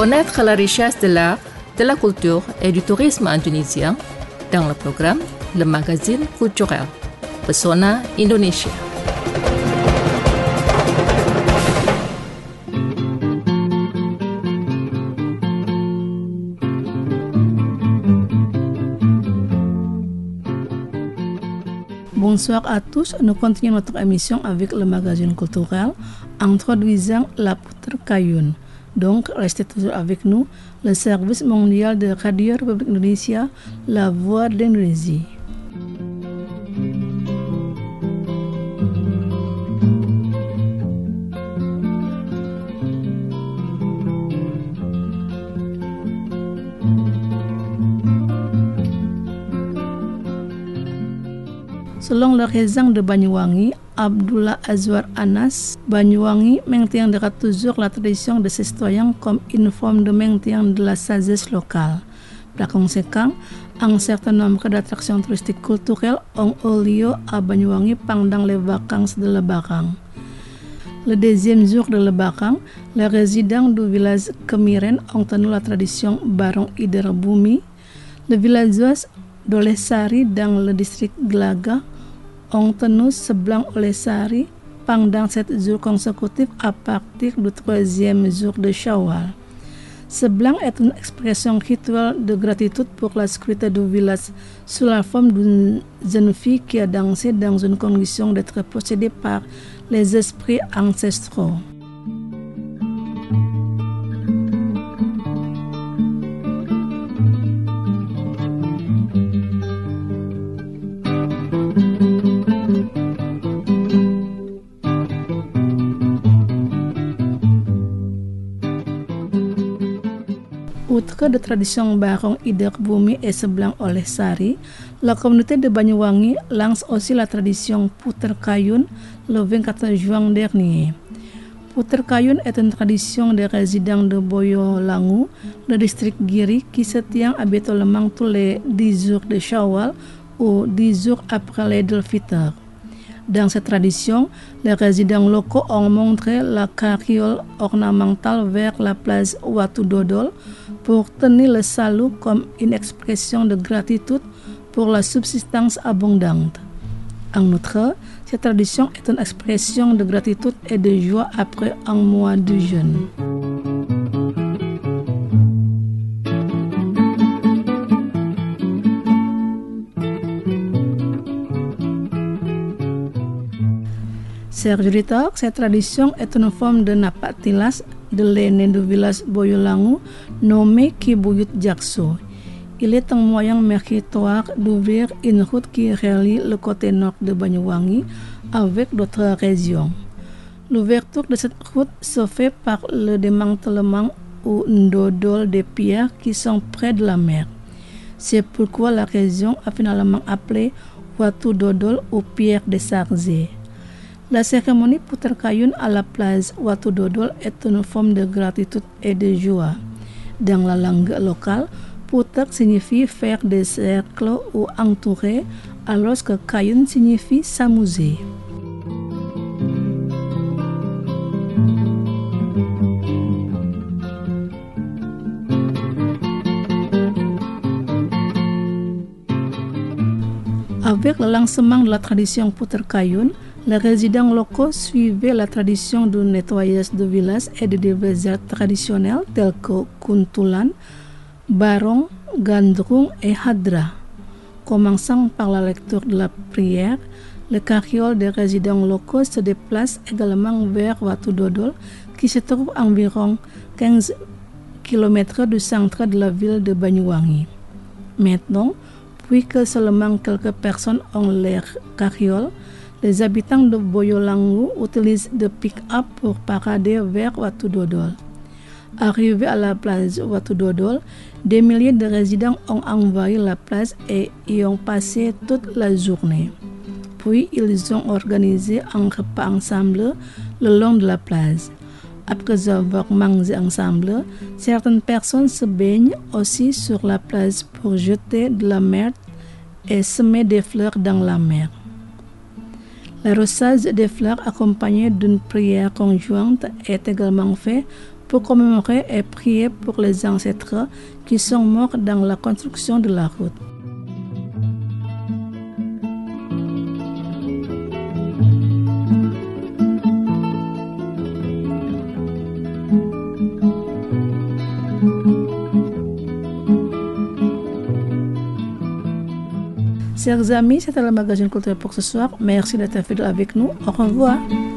Connaître la richesse de l'art, de la culture et du tourisme indonésien dans le programme Le Magazine Culturel, Pesona Indonesia. Bonsoir à tous, nous continuons notre émission avec le magazine culturel introduisant la poutre Kayun. Donc, restez toujours avec nous, le service mondial de Radio République Indonésia, la voix de l'Indonésie. Selon le raisin de Banyuwangi, Abdullah Azwar Anas, Banyuwangi maintient toujours la tradition de ses citoyens comme une forme de maintien de la sagesse locale. Par conséquent, un certain nombre d'attractions touristiques culturelles ont eu lieu à Banyuwangi pendant les vacances de Lebaran. Le deuxième jour de Lebaran, les résidents du village Kemiren ont tenu la tradition Barong Ider Bumi. Les villageois d'Olesari dans le district Glaga ont tenu Seblang Olesari pendant 7 jours consécutifs à partir du 3e jour de Shawwal. Seblang est une expression rituelle de gratitude pour la sécurité du village sous la forme d'une jeune fille qui a dansé dans une condition d'être possédée par les esprits ancestraux. Outre de tradition Barong Ider Bumi et Seblang Olesari, la communauté de Banyuwangi lance aussi la tradition Puter Kayun le 24 juin dernier. Puter Kayun est une tradition des résidents de Boyolangu, le district Giri, qui se tient habituellement tous les 10 jours de Shawwal ou 10 jours après l'Eid al-Fitr. Dans cette tradition, les résidents locaux ont montré la carriole ornementale vers la place Watu Dodol pour tenir le salut comme une expression de gratitude pour la subsistance abondante. En outre, cette tradition est une expression de gratitude et de joie après un mois de jeûne. Chers auditeurs, cette tradition est une forme de napatilas de l'aîné du village Boyolangu nommé Kibuyut Jakso. Il est un moyen méritoire d'ouvrir une route qui relie le côté nord de Banyuwangi avec d'autres régions. L'ouverture de cette route se fait par le démantèlement ou ndodol des pierres qui sont près de la mer. C'est pourquoi la région a finalement appelé Watu Dodol ou pierre des Sarzés. La cérémonie Puter Kayun à la place Watu Dodol est une forme de gratitude et de joie. Dans la langue locale, Puter signifie faire des cercles ou entourer, alors que Kayun signifie s'amuser. Avec le lancement de la tradition Puter Kayun, les résidents locaux suivaient la tradition du nettoyage de village et de divers arts traditionnels tels que kuntulan, barong, gandrung et hadra. Commençant par la lecture de la prière, le carriole des résidents locaux se déplace également vers Watu Dodol, qui se trouve à environ 15 km du centre de la ville de Banyuwangi. Maintenant, puisque seulement quelques personnes ont leur carriole, les habitants de Boyolangu utilisent des pick-up pour parader vers Watu Dodol. Arrivés à la place Watu Dodol, des milliers de résidents ont envahi la place et y ont passé toute la journée. Puis ils ont organisé un repas ensemble le long de la place. Après avoir mangé ensemble, certaines personnes se baignent aussi sur la place pour jeter de la merde et semer des fleurs dans la mer. L'arrosage des fleurs accompagné d'une prière conjointe est également fait pour commémorer et prier pour les ancêtres qui sont morts dans la construction de la route. Chers amis, c'était le magazine culturel pour ce soir. Merci d'être fidèles avec nous. Au revoir.